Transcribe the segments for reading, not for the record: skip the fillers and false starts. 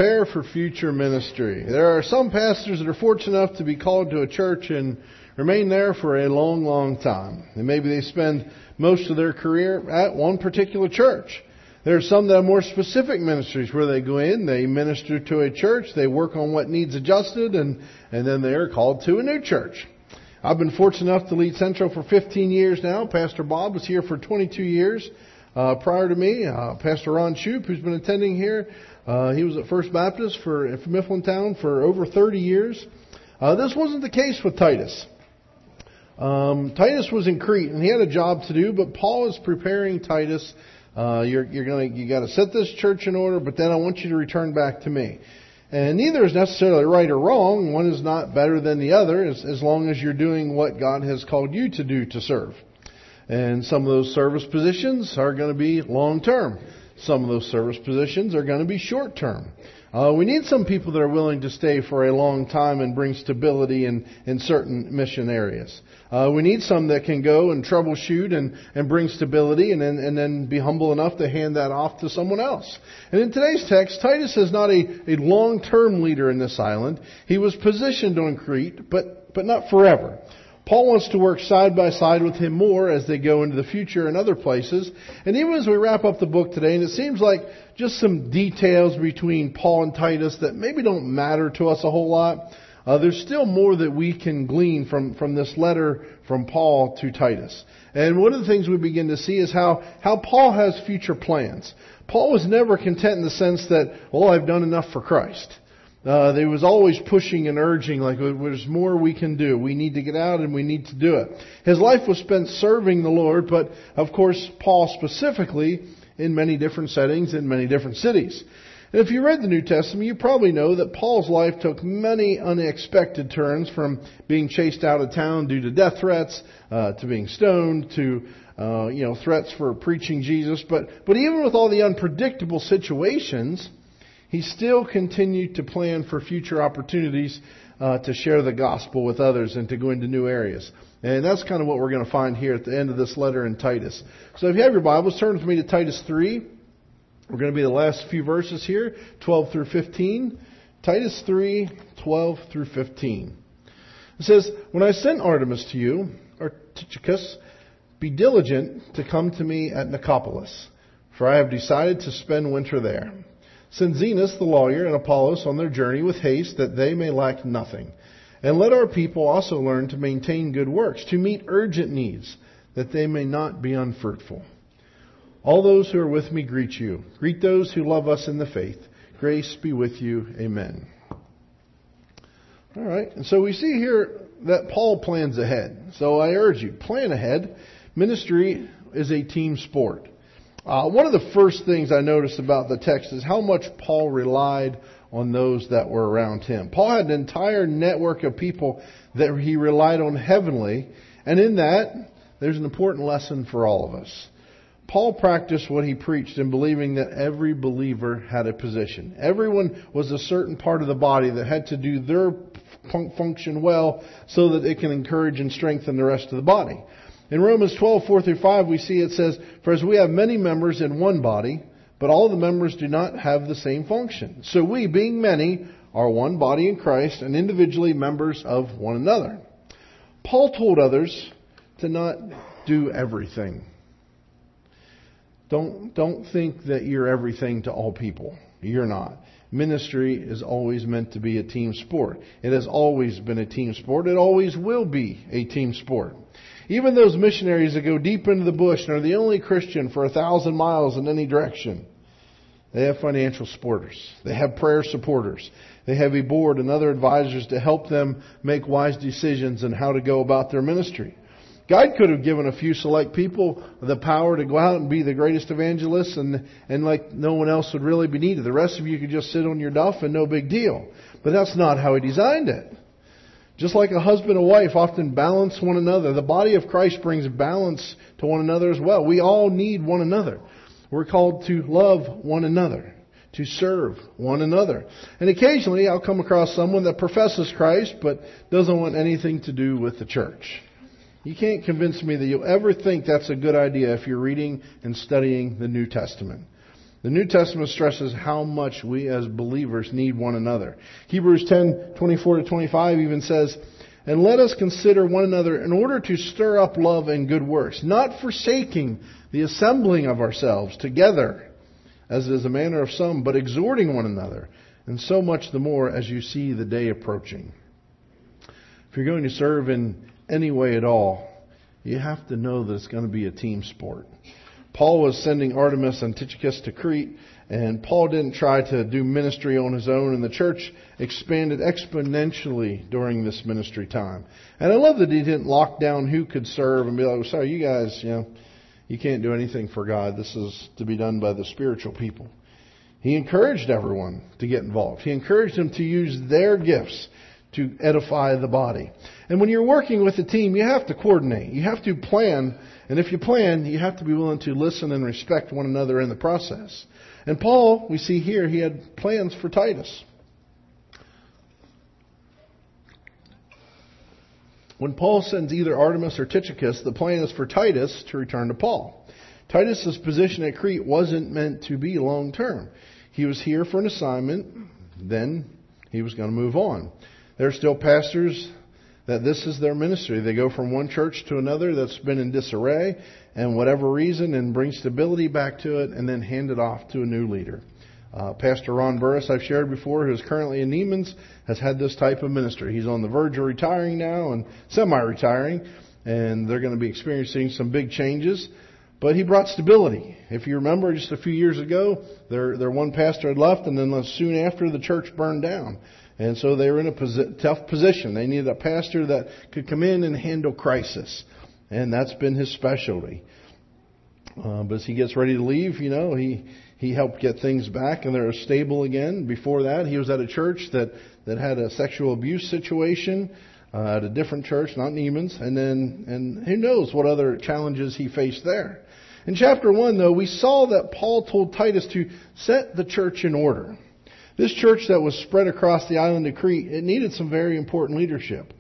prepare for future ministry. There are some pastors that are fortunate enough to be called to a church and remain there for a long, long time. And maybe they spend most of their career at one particular church. There are some that have more specific ministries where they go in, they minister to a church, they work on what needs adjusted, and then they are called to a new church. I've been fortunate enough to lead Central for 15 years now. Pastor Bob was here for 22 years. Prior to me, Pastor Ron Shoup, who's been attending here, he was at First Baptist for Mifflintown for over 30 years. This wasn't the case with Titus. Titus was in Crete and he had a job to do, but Paul is preparing Titus. You got to set this church in order, but then I want you to return back to me. And neither is necessarily right or wrong. One is not better than the other, as long as you're doing what God has called you to do to serve. And some of those service positions are going to be long term. Some of those service positions are going to be short term. We need some people that are willing to stay for a long time and bring stability in certain mission areas. We need some that can go and troubleshoot and bring stability and then be humble enough to hand that off to someone else. And in today's text, Titus is not a long-term leader in this island. He was positioned on Crete, but not forever. Paul wants to work side by side with him more as they go into the future in other places. And even as we wrap up the book today, and it seems like just some details between Paul and Titus that maybe don't matter to us a whole lot, there's still more that we can glean from this letter from Paul to Titus. And one of the things we begin to see is how Paul has future plans. Paul was never content in the sense that, I've done enough for Christ. They was always pushing and urging, like, there's more we can do. We need to get out and we need to do it. His life was spent serving the Lord, but of course, Paul specifically in many different settings, in many different cities. And if you read the New Testament, you probably know that Paul's life took many unexpected turns, from being chased out of town due to death threats, to being stoned, to threats for preaching Jesus. But even with all the unpredictable situations, he still continued to plan for future opportunities to share the gospel with others and to go into new areas. And that's kind of what we're going to find here at the end of this letter in Titus. So if you have your Bibles, turn with me to Titus 3. We're going to be the last few verses here, 12 through 15. Titus 3, 12 through 15. It says, "When I sent Artemas to you, or Tychicus, be diligent to come to me at Nicopolis, for I have decided to spend winter there. Send Zenas the lawyer and Apollos on their journey with haste, that they may lack nothing. And let our people also learn to maintain good works, to meet urgent needs, that they may not be unfruitful. All those who are with me greet you. Greet those who love us in the faith. Grace be with you. Amen." All right. And so we see here that Paul plans ahead. So I urge you, plan ahead. Ministry is a team sport. One of the first things I noticed about the text is how much Paul relied on those that were around him. Paul had an entire network of people that he relied on heavenly, and in that, there's an important lesson for all of us. Paul practiced what he preached in believing that every believer had a position. Everyone was a certain part of the body that had to do their function well so that it can encourage and strengthen the rest of the body. In Romans 12, 4 through 5, we see it says, "For as we have many members in one body, but all the members do not have the same function. So we, being many, are one body in Christ, and individually members of one another." Paul told others to not do everything. Don't think that you're everything to all people. You're not. Ministry is always meant to be a team sport. It has always been a team sport. It always will be a team sport. Even those missionaries that go deep into the bush and are the only Christian for 1,000 miles in any direction, they have financial supporters. They have prayer supporters. They have a board and other advisors to help them make wise decisions on how to go about their ministry. God could have given a few select people the power to go out and be the greatest evangelists and like no one else would really be needed. The rest of you could just sit on your duff and no big deal. But that's not how He designed it. Just like a husband and wife often balance one another, the body of Christ brings balance to one another as well. We all need one another. We're called to love one another, to serve one another. And occasionally I'll come across someone that professes Christ but doesn't want anything to do with the church. You can't convince me that you'll ever think that's a good idea if you're reading and studying the New Testament. The New Testament stresses how much we as believers need one another. Hebrews 10:24-25 even says, "And let us consider one another in order to stir up love and good works, not forsaking the assembling of ourselves together, as it is a manner of some, but exhorting one another, and so much the more as you see the day approaching." If you're going to serve in any way at all, you have to know that it's going to be a team sport. Paul was sending Artemas and Tychicus to Crete, and Paul didn't try to do ministry on his own, and the church expanded exponentially during this ministry time. And I love that he didn't lock down who could serve and be like, "Sorry, you guys, you can't do anything for God. This is to be done by the spiritual people." He encouraged everyone to get involved. He encouraged them to use their gifts to edify the body. And when you're working with a team, you have to coordinate. You have to plan. And if you plan, you have to be willing to listen and respect one another in the process. And Paul, we see here, he had plans for Titus. When Paul sends either Artemas or Tychicus, the plan is for Titus to return to Paul. Titus's position at Crete wasn't meant to be long term. He was here for an assignment, then he was going to move on. There are still pastors that this is their ministry. They go from one church to another that's been in disarray and whatever reason and bring stability back to it and then hand it off to a new leader. Pastor Ron Burris, I've shared before, who is currently in Neiman's, has had this type of ministry. He's on the verge of retiring now and semi-retiring, and they're going to be experiencing some big changes. But he brought stability. If you remember, just a few years ago, their one pastor had left, and then soon after, the church burned down. And so they were in a tough position. They needed a pastor that could come in and handle crisis. And that's been his specialty. But as he gets ready to leave, he helped get things back and they're stable again. Before that, he was at a church that had a sexual abuse situation at a different church, not Neiman's. And who knows what other challenges he faced there. In chapter 1, though, we saw that Paul told Titus to set the church in order. This church that was spread across the island of Crete, it needed some very important leadership.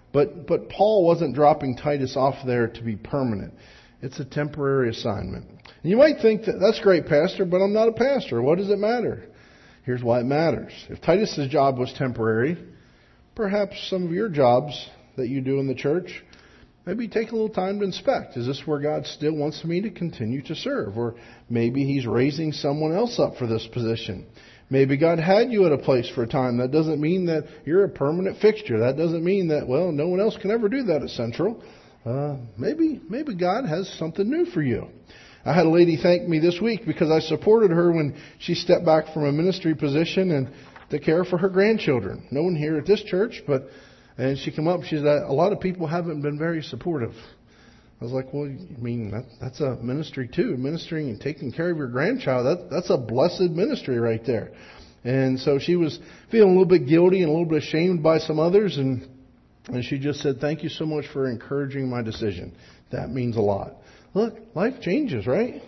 But Paul wasn't dropping Titus off there to be permanent. It's a temporary assignment. And you might think that's great, Pastor, but I'm not a pastor. What does it matter? Here's why it matters. If Titus's job was temporary, perhaps some of your jobs that you do in the church, maybe take a little time to inspect. Is this where God still wants me to continue to serve? Or maybe He's raising someone else up for this position. Maybe God had you at a place for a time. That doesn't mean that you're a permanent fixture. That doesn't mean that, no one else can ever do that at Central. Maybe God has something new for you. I had a lady thank me this week because I supported her when she stepped back from a ministry position and to care for her grandchildren. No one here at this church, and she came up, she said, a lot of people haven't been very supportive. I was like, well, that's a ministry too. Ministering and taking care of your grandchild, that's a blessed ministry right there. And so she was feeling a little bit guilty and a little bit ashamed by some others. And she just said, thank you so much for encouraging my decision. That means a lot. Look, life changes, right?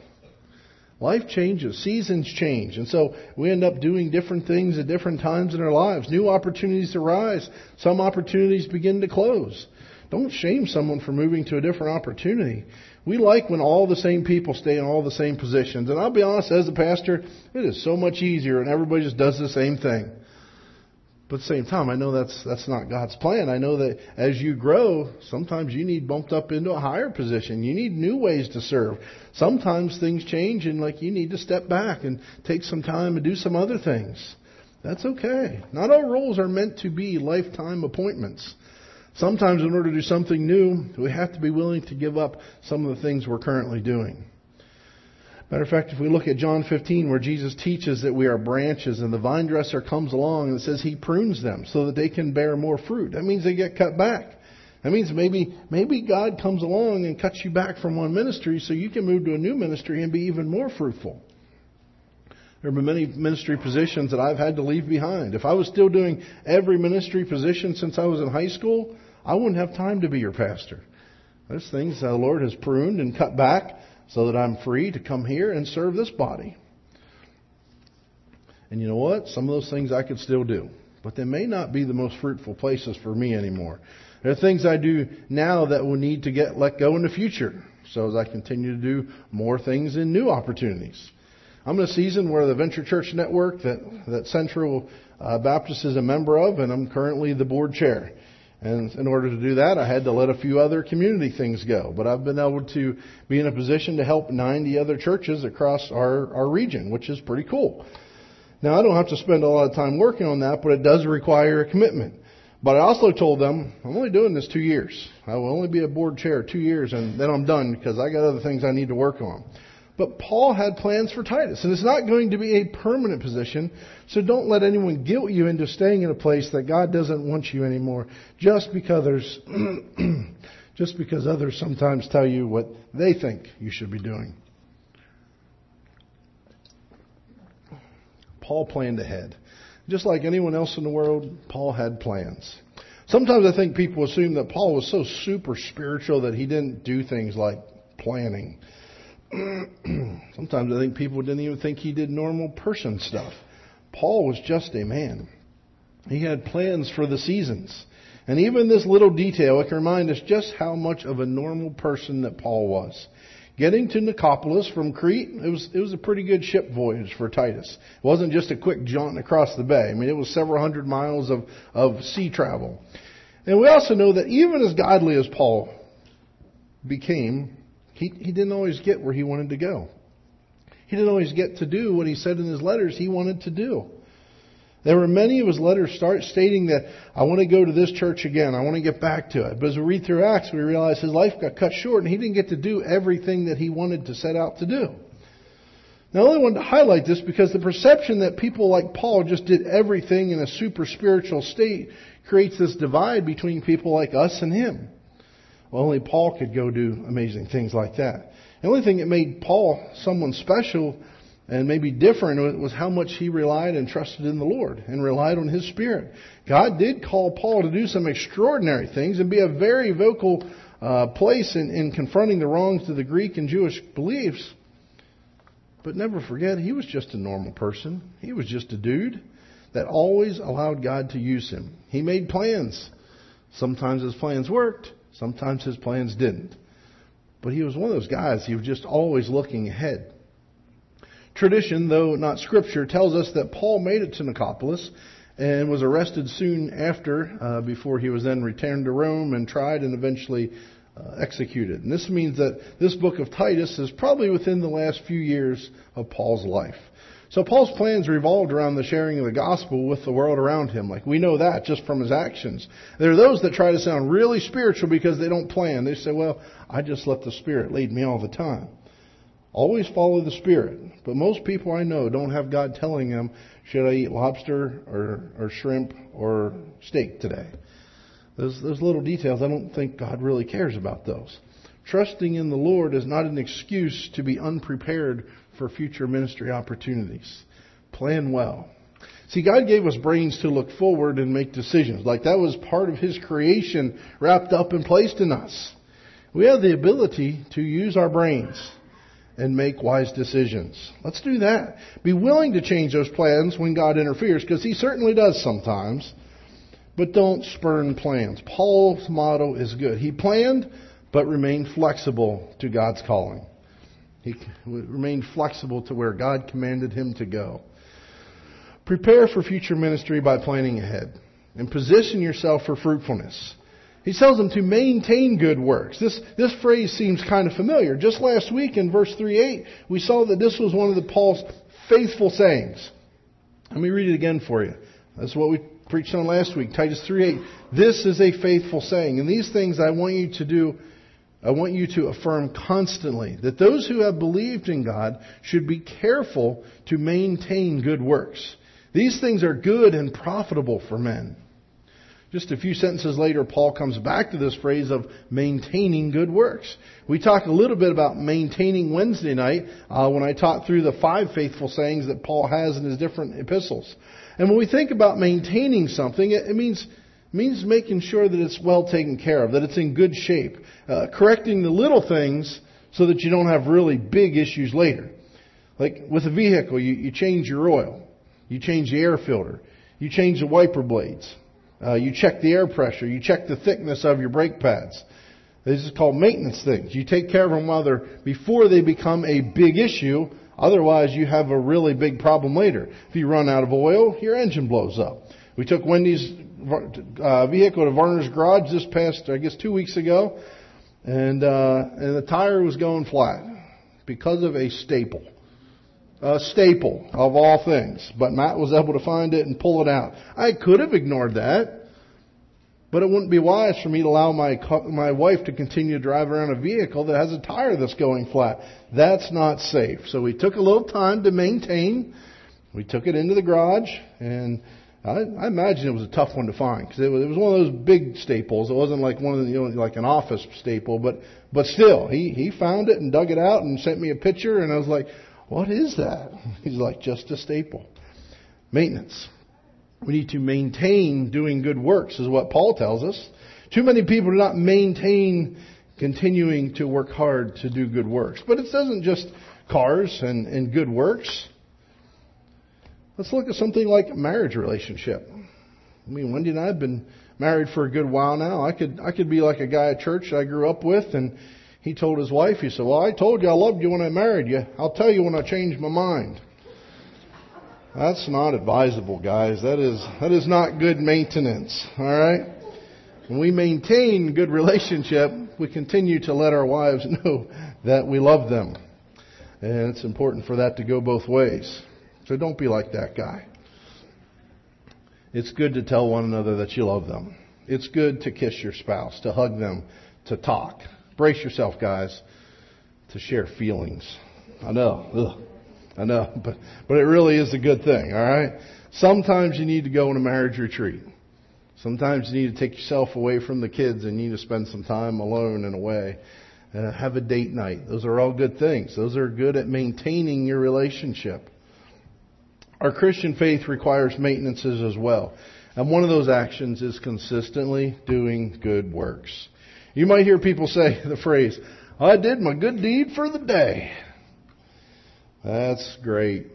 Life changes. Seasons change. And so we end up doing different things at different times in our lives. New opportunities arise. Some opportunities begin to close. Don't shame someone for moving to a different opportunity. We like when all the same people stay in all the same positions. And I'll be honest, as a pastor, it is so much easier and everybody just does the same thing. But at the same time, I know that's not God's plan. I know that as you grow, sometimes you need bumped up into a higher position. You need new ways to serve. Sometimes things change and you need to step back and take some time and do some other things. That's okay. Not all roles are meant to be lifetime appointments. Sometimes in order to do something new, we have to be willing to give up some of the things we're currently doing. Matter of fact, if we look at John 15, where Jesus teaches that we are branches and the vine dresser comes along and it says He prunes them so that they can bear more fruit. That means they get cut back. That means maybe God comes along and cuts you back from one ministry so you can move to a new ministry and be even more fruitful. There have been many ministry positions that I've had to leave behind. If I was still doing every ministry position since I was in high school, I wouldn't have time to be your pastor. There's things the Lord has pruned and cut back so that I'm free to come here and serve this body. And you know what? Some of those things I could still do. But they may not be the most fruitful places for me anymore. There are things I do now that will need to get let go in the future. So as I continue to do more things in new opportunities. I'm in a season where the Venture Church Network that Central Baptist is a member of, and I'm currently the board chair. And in order to do that, I had to let a few other community things go. But I've been able to be in a position to help 90 other churches across our region, which is pretty cool. Now, I don't have to spend a lot of time working on that, but it does require a commitment. But I also told them, I'm only doing this 2 years. I will only be a board chair 2 years, and then I'm done because I got other things I need to work on. But Paul had plans for Titus, and it's not going to be a permanent position, so don't let anyone guilt you into staying in a place that God doesn't want you anymore, just because others sometimes tell you what they think you should be doing. Paul planned ahead. Just like anyone else in the world, Paul had plans. Sometimes I think people assume that Paul was so super spiritual that he didn't do things like planning. Sometimes I think people didn't even think he did normal person stuff. Paul was just a man. He had plans for the seasons. And even this little detail, it can remind us just how much of a normal person that Paul was. Getting to Nicopolis from Crete, it was a pretty good ship voyage for Titus. It wasn't just a quick jaunt across the bay. I mean, it was several hundred miles of sea travel. And we also know that even as godly as Paul became, he didn't always get where he wanted to go. He didn't always get to do what he said in his letters he wanted to do. There were many of his letters stating that I want to go to this church again. I want to get back to it. But as we read through Acts, we realize his life got cut short and he didn't get to do everything that he wanted to set out to do. Now, I only wanted to highlight this because the perception that people like Paul just did everything in a super spiritual state creates this divide between people like us and him. Well, only Paul could go do amazing things like that. The only thing that made Paul someone special and maybe different was how much he relied and trusted in the Lord and relied on His Spirit. God did call Paul to do some extraordinary things and be a very vocal place in confronting the wrongs of the Greek and Jewish beliefs. But never forget, he was just a normal person. He was just a dude that always allowed God to use him. He made plans. Sometimes his plans worked. Sometimes his plans didn't. But he was one of those guys, he was just always looking ahead. Tradition, though not Scripture, tells us that Paul made it to Nicopolis and was arrested soon after, before he was then returned to Rome and tried and eventually executed. And this means that this book of Titus is probably within the last few years of Paul's life. So Paul's plans revolved around the sharing of the gospel with the world around him. Like, we know that just from his actions. There are those that try to sound really spiritual because they don't plan. They say, well, I just let the Spirit lead me all the time. Always follow the Spirit. But most people I know don't have God telling them, should I eat lobster or shrimp or steak today? Those little details, I don't think God really cares about those. Trusting in the Lord is not an excuse to be unprepared for future ministry opportunities. Plan well. See, God gave us brains to look forward and make decisions. Like, that was part of His creation wrapped up and placed in us. We have the ability to use our brains and make wise decisions. Let's do that. Be willing to change those plans when God interferes, because He certainly does sometimes. But don't spurn plans. Paul's motto is good. He planned, but remained flexible to God's calling. He remained flexible to where God commanded him to go. Prepare for future ministry by planning ahead and position yourself for fruitfulness. He tells them to maintain good works. This phrase seems kind of familiar. Just last week in verse 3:8, we saw that this was one of Paul's faithful sayings. Let me read it again for you. That's what we preached on last week, Titus 3:8. This is a faithful saying. And these things I want you to do. I want you to affirm constantly that those who have believed in God should be careful to maintain good works. These things are good and profitable for men. Just a few sentences later, Paul comes back to this phrase of maintaining good works. We talked a little bit about maintaining Wednesday night when I taught through the 5 faithful sayings that Paul has in his different epistles. And when we think about maintaining something, it means making sure that it's well taken care of, that it's in good shape. Correcting the little things so that you don't have really big issues later. Like with a vehicle, you change your oil. You change the air filter. You change the wiper blades. You check the air pressure. You check the thickness of your brake pads. This is called maintenance things. You take care of them before they become a big issue Otherwise, you have a really big problem later. If you run out of oil, your engine blows up. We took Wendy's vehicle to Varner's garage this past, 2 weeks ago, and the tire was going flat because of a staple. A staple, of all things. But Matt was able to find it and pull it out. I could have ignored that. But it wouldn't be wise for me to allow my wife to continue to drive around a vehicle that has a tire that's going flat. That's not safe. So we took a little time to maintain. We took it into the garage, and I imagine it was a tough one to find because it was one of those big staples. It wasn't like one of the, like an office staple, but still, he found it and dug it out and sent me a picture, and I was like, "What is that?" He's like, "Just a staple." Maintenance. We need to maintain doing good works, is what Paul tells us. Too many people do not maintain continuing to work hard to do good works. But it doesn't just cars and good works. Let's look at something like a marriage relationship. I mean, Wendy and I have been married for a good while now. I could be like a guy at church I grew up with, and he told his wife, he said, "Well, I told you I loved you when I married you. I'll tell you when I change my mind." That's not advisable, guys. That is not good maintenance. All right? When we maintain good relationship, we continue to let our wives know that we love them. And it's important for that to go both ways. So don't be like that guy. It's good to tell one another that you love them. It's good to kiss your spouse, to hug them, to talk. Brace yourself, guys, to share feelings. I know, but it really is a good thing, all right? Sometimes you need to go on a marriage retreat. Sometimes you need to take yourself away from the kids and you need to spend some time alone and away. Have a date night. Those are all good things. Those are good at maintaining your relationship. Our Christian faith requires maintenances as well. And one of those actions is consistently doing good works. You might hear people say the phrase, "I did my good deed for the day." That's great.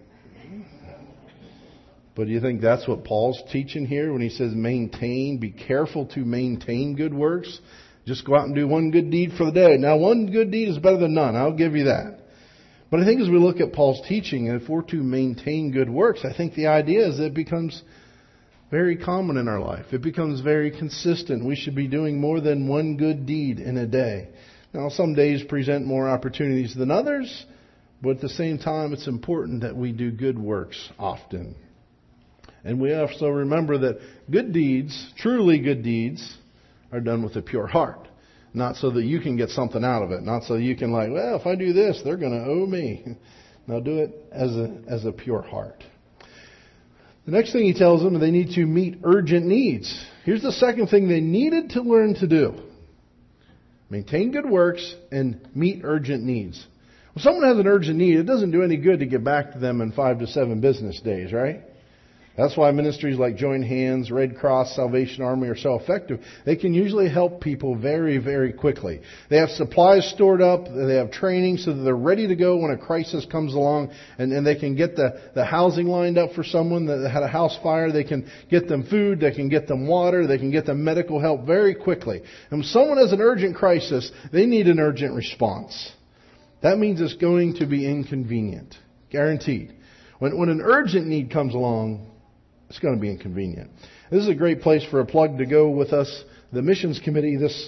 But do you think that's what Paul's teaching here when he says maintain, be careful to maintain good works? Just go out and do one good deed for the day. Now, one good deed is better than none. I'll give you that. But I think as we look at Paul's teaching, and if we're to maintain good works, I think the idea is that it becomes very common in our life. It becomes very consistent. We should be doing more than one good deed in a day. Now, some days present more opportunities than others, but at the same time, it's important that we do good works often. And we also remember that good deeds, truly good deeds, are done with a pure heart. Not so that you can get something out of it. Not so you can well, if I do this, they're going to owe me. Now do it as a pure heart. The next thing he tells them, they need to meet urgent needs. Here's the second thing they needed to learn to do. Maintain good works and meet urgent needs. When someone has an urgent need, it doesn't do any good to get back to them in 5 to 7 business days, right? That's why ministries like Join Hands, Red Cross, Salvation Army are so effective. They can usually help people very, very quickly. They have supplies stored up. They have training so that they're ready to go when a crisis comes along. And they can get the housing lined up for someone that had a house fire. They can get them food. They can get them water. They can get them medical help very quickly. And when someone has an urgent crisis, they need an urgent response. That means it's going to be inconvenient. Guaranteed. When an urgent need comes along, it's going to be inconvenient. This is a great place for a plug to go with us, the missions committee, this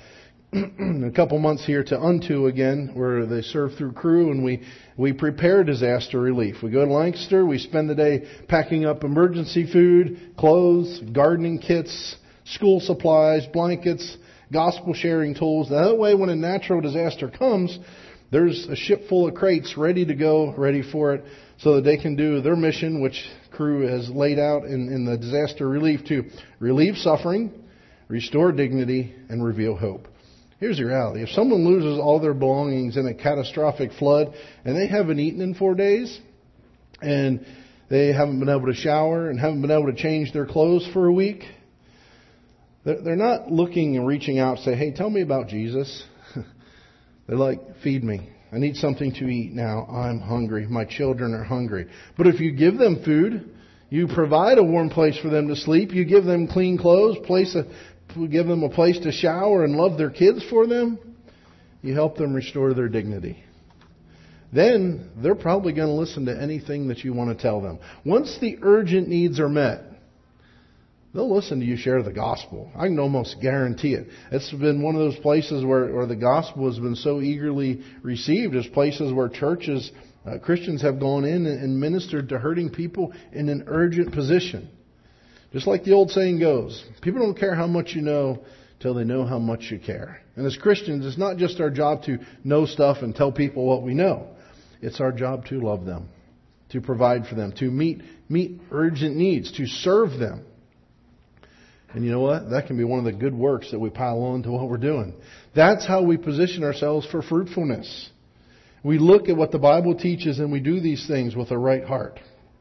a couple months here to Unto again, where they serve through Cru, and we prepare disaster relief. We go to Lancaster, we spend the day packing up emergency food, clothes, gardening kits, school supplies, blankets, gospel sharing tools. That way, when a natural disaster comes, there's a ship full of crates ready to go, ready for it, so that they can do their mission, which Cru has laid out in the disaster relief to relieve suffering, restore dignity, and reveal hope. Here's the reality. If someone loses all their belongings in a catastrophic flood and they haven't eaten in 4 days and they haven't been able to shower and haven't been able to change their clothes for a week, they're not looking and reaching out and say, "Hey, tell me about Jesus." They're like, "Feed me. I need something to eat now. I'm hungry. My children are hungry." But if you give them food, you provide a warm place for them to sleep, you give them clean clothes, give them a place to shower and love their kids for them, you help them restore their dignity. then they're probably going to listen to anything that you want to tell them. Once the urgent needs are met, they'll listen to you share the gospel. I can almost guarantee it. It's been one of those places where the gospel has been so eagerly received. It's places where churches, Christians have gone in and ministered to hurting people in an urgent position. Just like the old saying goes, people don't care how much you know till they know how much you care. And as Christians, it's not just our job to know stuff and tell people what we know. It's our job to love them, to provide for them, to meet urgent needs, to serve them. And you know what? That can be one of the good works that we pile on to what we're doing. That's how we position ourselves for fruitfulness. We look at what the Bible teaches and we do these things with a right heart.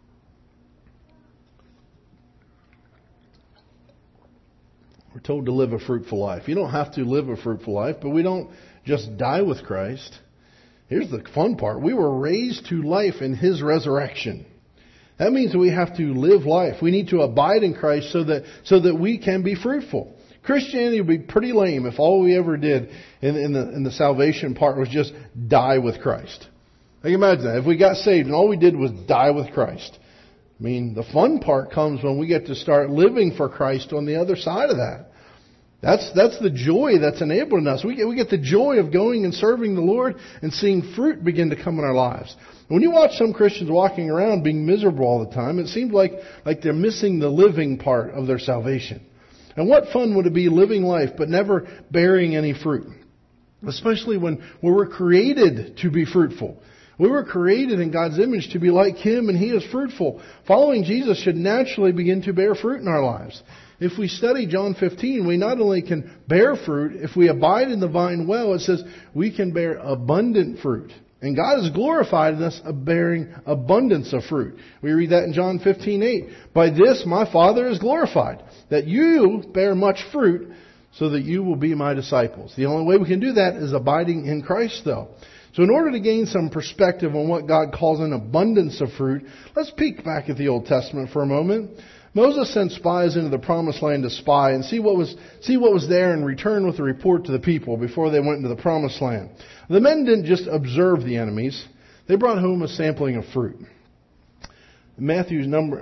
We're told to live a fruitful life. You don't have to live a fruitful life, but we don't just die with Christ. Here's the fun part. We were raised to life in His resurrection. That means that we have to live life. We need to abide in Christ so that we can be fruitful. Christianity would be pretty lame if all we ever did in the salvation part was just die with Christ. Like imagine that. If we got saved and all we did was die with Christ. I mean, the fun part comes when we get to start living for Christ on the other side of that. That's the joy that's enabling us. We get the joy of going and serving the Lord and seeing fruit begin to come in our lives. When you watch some Christians walking around being miserable all the time, it seems like they're missing the living part of their salvation. And what fun would it be living life but never bearing any fruit? Especially when we were created to be fruitful. We were created in God's image to be like Him, and He is fruitful. Following Jesus should naturally begin to bear fruit in our lives. If we study John 15, we not only can bear fruit, if we abide in the vine well, it says we can bear abundant fruit. And God is glorified in us of bearing abundance of fruit. We read that in John 15:8. By this my Father is glorified, that you bear much fruit, so that you will be my disciples. The only way we can do that is abiding in Christ, though. So in order to gain some perspective on what God calls an abundance of fruit, let's peek back at the Old Testament for a moment. Moses sent spies into the promised land to spy and see what was there and return with a report to the people before they went into the promised land. The men didn't just observe the enemies. They brought home a sampling of fruit. Numbers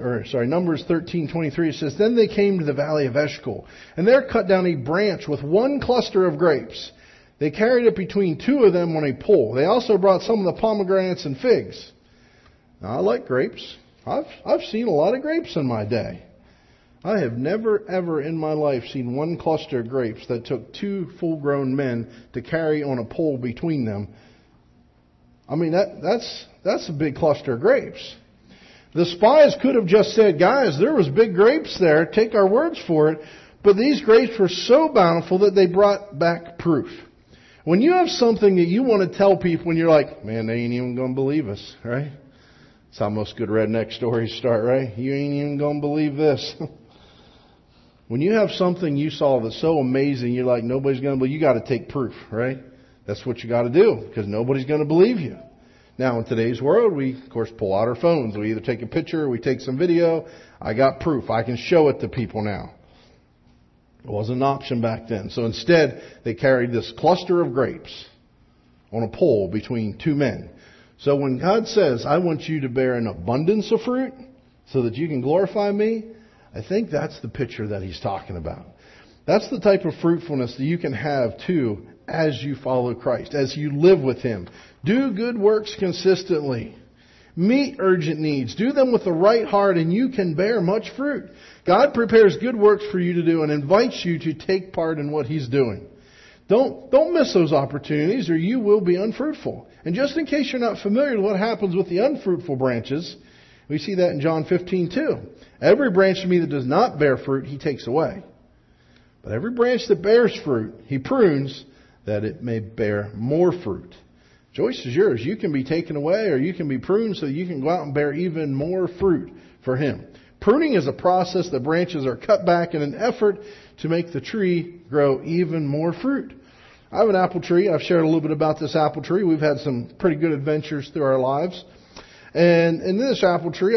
13:23 says, Then they came to the valley of Eshcol, and there cut down a branch with one cluster of grapes. They carried it between two of them on a pole. They also brought some of the pomegranates and figs. Now, I like grapes. I've seen a lot of grapes in my day. I have never, ever in my life seen one cluster of grapes that took two full-grown men to carry on a pole between them. I mean, that's a big cluster of grapes. The spies could have just said, guys, there was big grapes there. Take our words for it. But these grapes were so bountiful that they brought back proof. When you have something that you want to tell people and you're like, man, they ain't even going to believe us, right? It's how most good redneck stories start, right? You ain't even going to believe this. When you have something you saw that's so amazing, you're like, nobody's going to believe, you got to take proof, right? That's what you got to do, because nobody's going to believe you. Now, in today's world, we, of course, pull out our phones. We either take a picture or we take some video. I got proof. I can show it to people now. It wasn't an option back then. So instead, they carried this cluster of grapes on a pole between two men. So when God says, I want you to bear an abundance of fruit so that you can glorify me, I think that's the picture that He's talking about. That's the type of fruitfulness that you can have too as you follow Christ, as you live with Him. Do good works consistently. Meet urgent needs. Do them with the right heart and you can bear much fruit. God prepares good works for you to do and invites you to take part in what He's doing. Don't miss those opportunities or you will be unfruitful. And just in case you're not familiar with what happens with the unfruitful branches, we see that in John 15 too. Every branch of me that does not bear fruit, He takes away. But every branch that bears fruit, He prunes that it may bear more fruit. Choice is yours. You can be taken away or you can be pruned so you can go out and bear even more fruit for Him. Pruning is a process that branches are cut back in an effort to make the tree grow even more fruit. I have an apple tree. I've shared a little bit about this apple tree. We've had some pretty good adventures through our lives. And in this apple tree,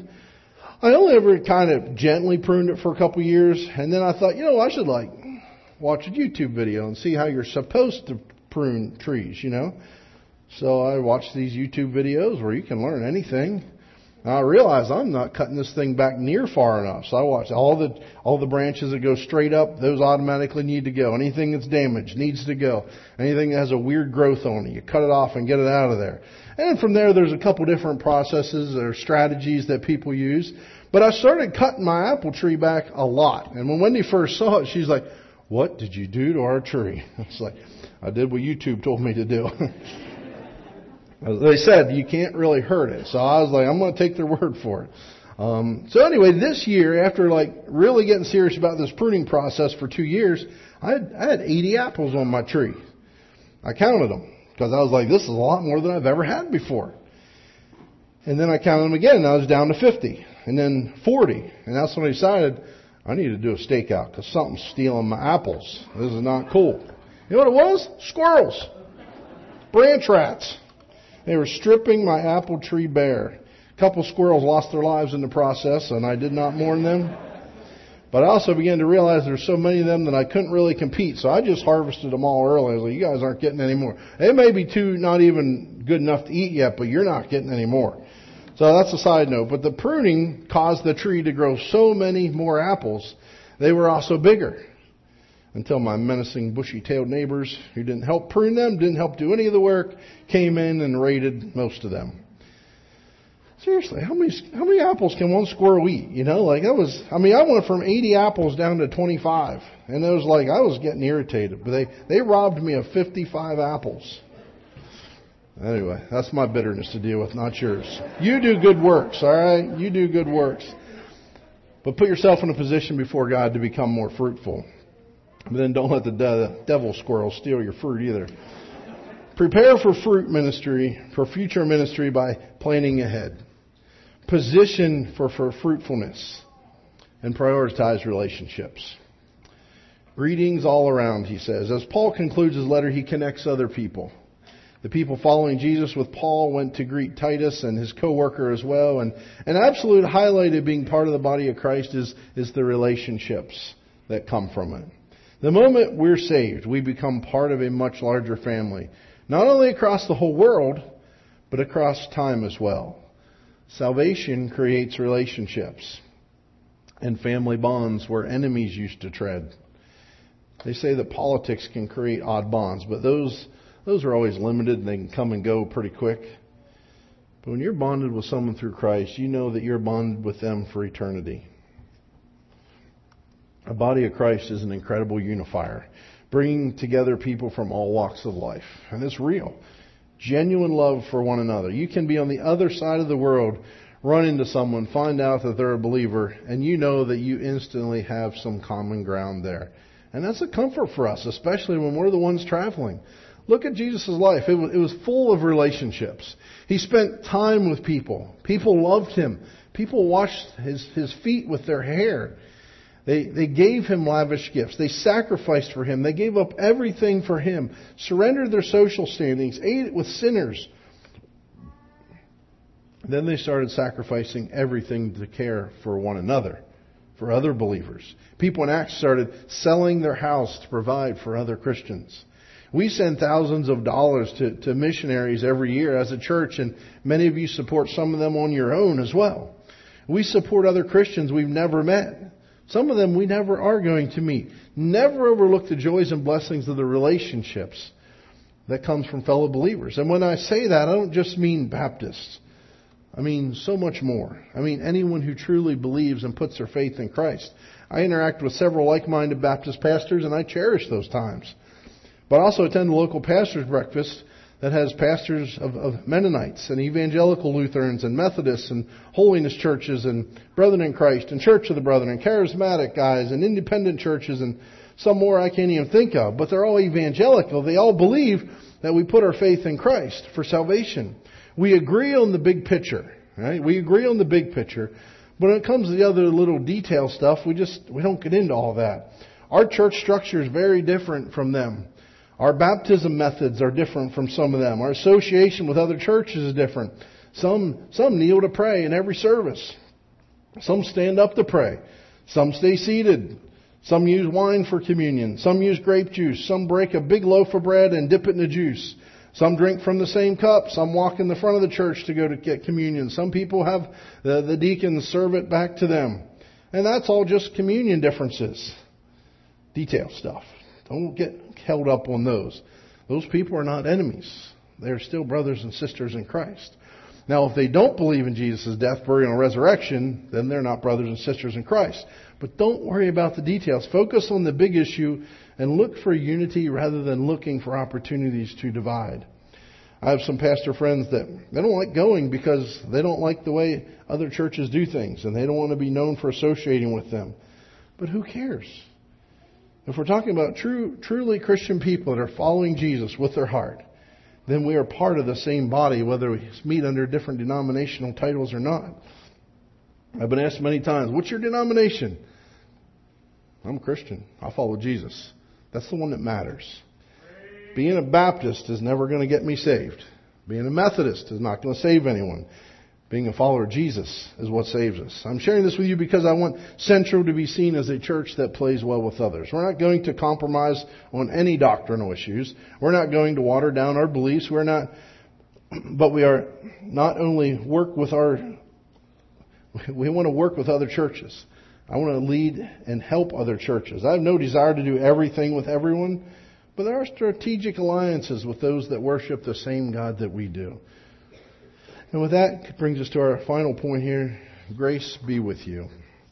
I only ever kind of gently pruned it for a couple years. And then I thought, I should watch a YouTube video and see how you're supposed to prune trees, So I watched these YouTube videos where you can learn anything. And I realized I'm not cutting this thing back near far enough. So I watched all the branches that go straight up, those automatically need to go. Anything that's damaged needs to go. Anything that has a weird growth on it, you cut it off and get it out of there. And from there, there's a couple different processes or strategies that people use. But I started cutting my apple tree back a lot. And when Wendy first saw it, she's like, "What did you do to our tree?" It's like, I did what YouTube told me to do. They said you can't really hurt it. So I was like, I'm going to take their word for it. So anyway, this year, after really getting serious about this pruning process for 2 years, I had 80 apples on my tree. I counted them because I was like, this is a lot more than I've ever had before. And then I counted them again and I was down to 50 and then 40. And that's when I decided I need to do a stakeout because something's stealing my apples. This is not cool. You know what it was? Squirrels. Branch rats. They were stripping my apple tree bare. A couple squirrels lost their lives in the process, and I did not mourn them. But I also began to realize there's so many of them that I couldn't really compete, so I just harvested them all early. I was like, you guys aren't getting any more. It may be not even good enough to eat yet, but you're not getting any more. So that's a side note. But the pruning caused the tree to grow so many more apples. They were also bigger. Until my menacing bushy-tailed neighbors, who didn't help prune them, didn't help do any of the work, came in and raided most of them. Seriously, how many apples can one squirrel eat? I went from 80 apples down to 25. And it was like, I was getting irritated. But they robbed me of 55 apples. Anyway, that's my bitterness to deal with, not yours. You do good works, all right? You do good works. But put yourself in a position before God to become more fruitful. But then don't let the devil squirrel steal your fruit either. Prepare for for future ministry by planning ahead. Position for fruitfulness. And prioritize relationships. Greetings all around, he says. As Paul concludes his letter, he connects other people. The people following Jesus with Paul went to greet Titus and his co-worker as well. And an absolute highlight of being part of the body of Christ is the relationships that come from it. The moment we're saved, we become part of a much larger family. Not only across the whole world, but across time as well. Salvation creates relationships and family bonds where enemies used to tread. They say that politics can create odd bonds, but those are always limited and they can come and go pretty quick. But when you're bonded with someone through Christ, you know that you're bonded with them for eternity. A body of Christ is an incredible unifier, bringing together people from all walks of life. And it's real. Genuine love for one another. You can be on the other side of the world, run into someone, find out that they're a believer, and you know that you instantly have some common ground there. And that's a comfort for us, especially when we're the ones traveling. Look at Jesus' life. It was full of relationships. He spent time with people. People loved him. People washed his feet with their hair. They gave him lavish gifts. They sacrificed for him. They gave up everything for him. Surrendered their social standings. Ate with sinners. Then they started sacrificing everything to care for one another, for other believers. People in Acts started selling their house to provide for other Christians. We send thousands of dollars to missionaries every year as a church, and many of you support some of them on your own as well. We support other Christians we've never met. Some of them we never are going to meet. Never overlook the joys and blessings of the relationships that comes from fellow believers. And when I say that, I don't just mean Baptists. I mean so much more. I mean anyone who truly believes and puts their faith in Christ. I interact with several like-minded Baptist pastors, and I cherish those times. But I also attend the local pastor's breakfast that has pastors of Mennonites and Evangelical Lutherans and Methodists and Holiness churches and Brethren in Christ and Church of the Brethren and Charismatic guys and independent churches and some more I can't even think of. But they're all evangelical. They all believe that we put our faith in Christ for salvation. We agree on the big picture, right? We agree on the big picture. But when it comes to the other little detail stuff, we don't get into all that. Our church structure is very different from them. Our baptism methods are different from some of them. Our association with other churches is different. Some kneel to pray in every service. Some stand up to pray. Some stay seated. Some use wine for communion. Some use grape juice. Some break a big loaf of bread and dip it in the juice. Some drink from the same cup. Some walk in the front of the church to go to get communion. Some people have the deacons serve it back to them. And that's all just communion differences. Detail stuff. Don't get held up on those. Those people are not enemies. They're still brothers and sisters in Christ. Now, if they don't believe in Jesus' death, burial, and resurrection, then they're not brothers and sisters in Christ. But don't worry about the details. Focus on the big issue and look for unity rather than looking for opportunities to divide. I have some pastor friends that they don't like going because they don't like the way other churches do things and they don't want to be known for associating with them. But who cares? If we're talking about truly Christian people that are following Jesus with their heart, then we are part of the same body, whether we meet under different denominational titles or not. I've been asked many times, what's your denomination? I'm a Christian. I follow Jesus. That's the one that matters. Being a Baptist is never going to get me saved. Being a Methodist is not going to save anyone. Being a follower of Jesus is what saves us. I'm sharing this with you because I want Central to be seen as a church that plays well with others. We're not going to compromise on any doctrinal issues. We're not going to water down our beliefs. But we are not only we want to work with other churches. I want to lead and help other churches. I have no desire to do everything with everyone, but there are strategic alliances with those that worship the same God that we do. And with that, it brings us to our final point here. Grace be with you.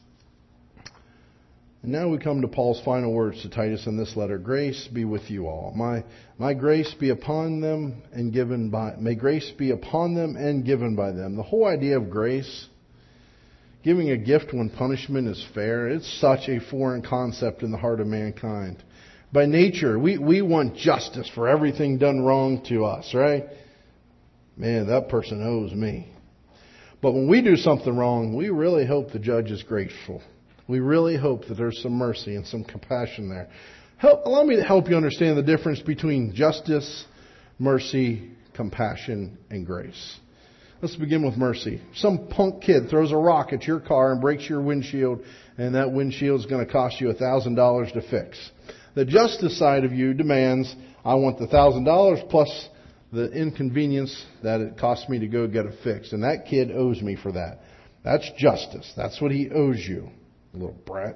And now we come to Paul's final words to Titus in this letter. Grace be with you all. My grace be upon them and given by, may grace be upon them and given by them. The whole idea of grace, giving a gift when punishment is fair, it's such a foreign concept in the heart of mankind. By nature, we want justice for everything done wrong to us, right? Man, that person owes me. But when we do something wrong, we really hope the judge is grateful. We really hope that there's some mercy and some compassion there. Allow me to help you understand the difference between justice, mercy, compassion, and grace. Let's begin with mercy. Some punk kid throws a rock at your car and breaks your windshield, and that windshield is going to cost you $1,000 to fix. The justice side of you demands, I want the $1,000 plus the inconvenience that it cost me to go get it fixed. And that kid owes me for that. That's justice. That's what he owes you, little brat.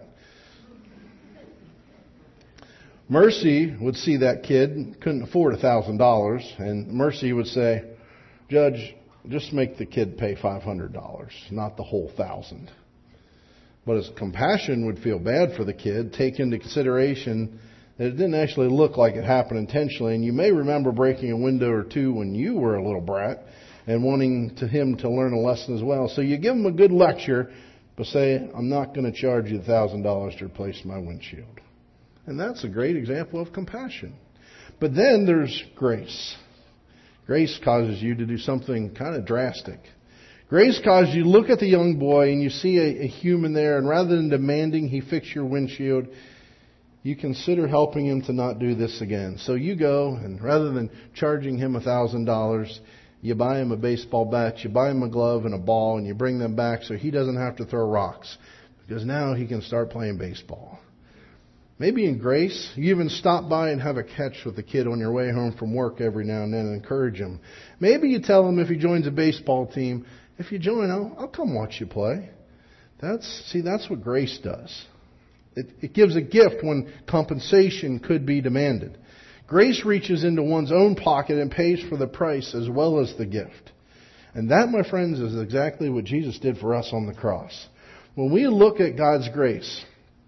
Mercy would see that kid couldn't afford $1,000, and mercy would say, Judge, just make the kid pay $500, not the whole $1,000. But his compassion would feel bad for the kid, take into consideration that it didn't actually look like it happened intentionally. And you may remember breaking a window or two when you were a little brat and wanting him to learn a lesson as well. So you give him a good lecture, but say, I'm not going to charge you $1,000 to replace my windshield. And that's a great example of compassion. But then there's grace. Grace causes you to do something kind of drastic. Grace causes you to look at the young boy and you see a human there, and rather than demanding he fix your windshield, you consider helping him to not do this again. So you go, and rather than charging him $1,000, you buy him a baseball bat, you buy him a glove and a ball, and you bring them back so he doesn't have to throw rocks, because now he can start playing baseball. Maybe in grace, you even stop by and have a catch with the kid on your way home from work every now and then and encourage him. Maybe you tell him if he joins a baseball team, if you join, I'll come watch you play. That's what grace does. It gives a gift when compensation could be demanded. Grace reaches into one's own pocket and pays for the price as well as the gift. And that, my friends, is exactly what Jesus did for us on the cross. When we look at God's grace,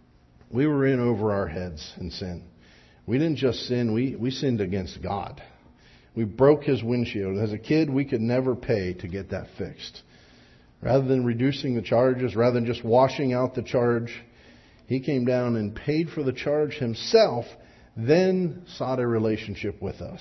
we were in over our heads in sin. We didn't just sin, we sinned against God. We broke His windshield. As a kid, we could never pay to get that fixed. Rather than reducing the charges, rather than just washing out the charge, He came down and paid for the charge Himself, then sought a relationship with us.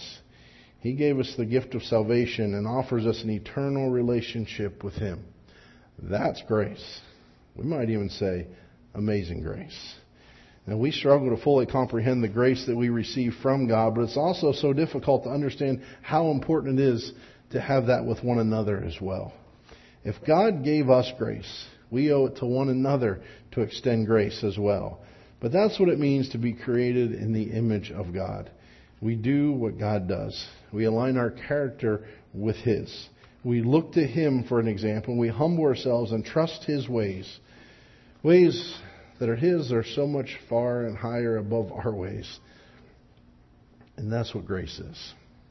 He gave us the gift of salvation and offers us an eternal relationship with Him. That's grace. We might even say amazing grace. Now, we struggle to fully comprehend the grace that we receive from God, but it's also so difficult to understand how important it is to have that with one another as well. If God gave us grace, we owe it to one another to extend grace as well. But that's what it means to be created in the image of God. We do what God does. We align our character with His. We look to Him for an example. We humble ourselves and trust His ways. Ways that are His are so much far and higher above our ways. And that's what grace is.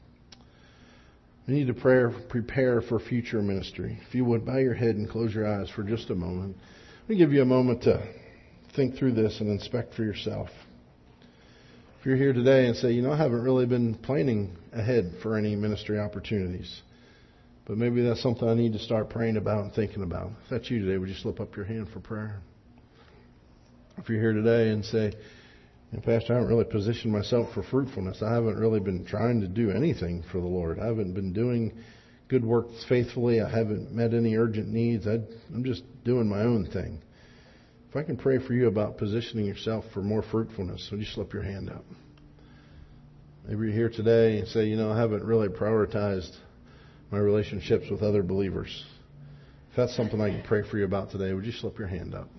We need to prepare for future ministry. If you would, bow your head and close your eyes for just a moment. Let me give you a moment to think through this and inspect for yourself. If you're here today and say, I haven't really been planning ahead for any ministry opportunities, but maybe that's something I need to start praying about and thinking about. If that's you today, would you slip up your hand for prayer? If you're here today and say, Pastor, I haven't really positioned myself for fruitfulness. I haven't really been trying to do anything for the Lord. I haven't been doing good work faithfully. I haven't met any urgent needs. I'm just doing my own thing. If I can pray for you about positioning yourself for more fruitfulness, would you slip your hand up? Maybe you're here today and say, I haven't really prioritized my relationships with other believers. If that's something I can pray for you about today, would you slip your hand up?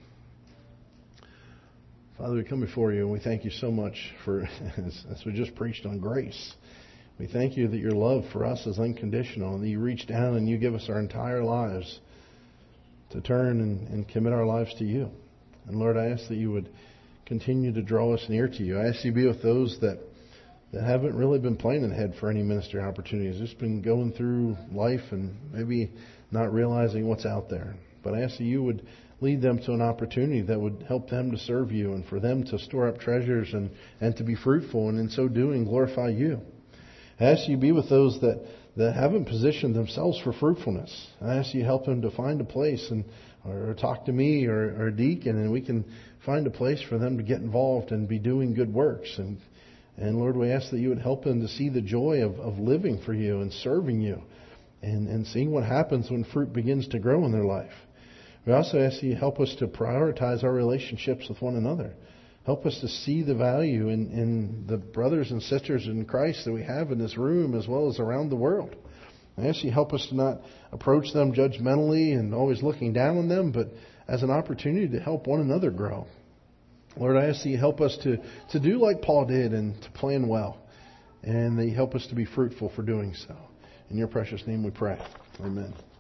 Father, we come before you and we thank you so much for, as we just preached on grace. We thank you that your love for us is unconditional and that you reach down and you give us our entire lives to turn and commit our lives to you. And Lord, I ask that you would continue to draw us near to you. I ask you to be with those that haven't really been planning ahead for any ministry opportunities. Just been going through life and maybe not realizing what's out there. But I ask that you would lead them to an opportunity that would help them to serve you and for them to store up treasures and to be fruitful and in so doing glorify you. I ask you to be with those that haven't positioned themselves for fruitfulness. I ask you to help them to find a place or talk to me or a deacon and we can find a place for them to get involved and be doing good works. And Lord, we ask that you would help them to see the joy of living for you and serving you and seeing what happens when fruit begins to grow in their life. We also ask you to help us to prioritize our relationships with one another. Help us to see the value in the brothers and sisters in Christ that we have in this room as well as around the world. I ask you to help us to not approach them judgmentally and always looking down on them, but as an opportunity to help one another grow. Lord, I ask that you help us to do like Paul did and to plan well. And that you help us to be fruitful for doing so. In your precious name we pray. Amen.